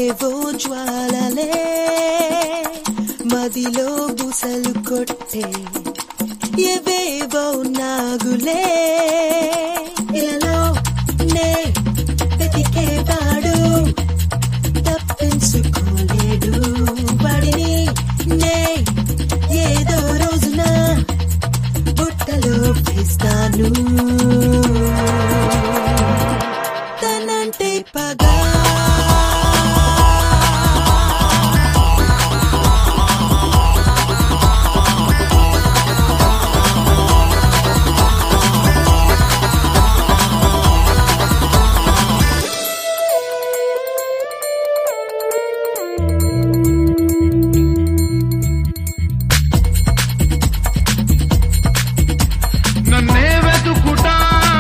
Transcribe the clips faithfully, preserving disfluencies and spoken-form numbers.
ఏవేవో జ్వాలలే మదిలో బుసలు కొట్టే ఏవేవో నాగులే ఇలలో నే వెతికేవాడు తప్పించుకోలేడు వాడిని నే ఏదో రోజున బుట్టలో వేస్తాను తనంటే పగా నన్నే వెతుకుటా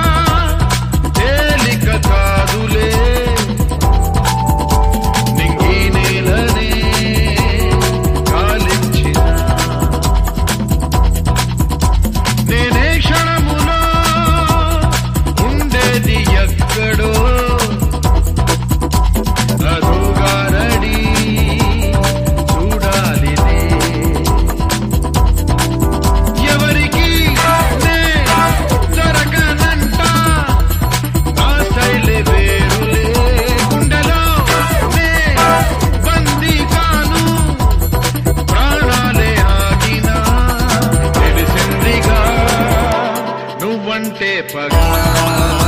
తేలిక కాదులే నింగి నేలనే కాలించిన నేనే క్షణములో ఉండేది ఎక్కడో అరుగారడి చూడాలినే ఎవరికి నే దొరకనంట నా స్టైలే వేరులే గుండెలో నే బందీ కాను ప్రాణాలే ఆగినా తెలిసిందిగా నువ్వంటే పగా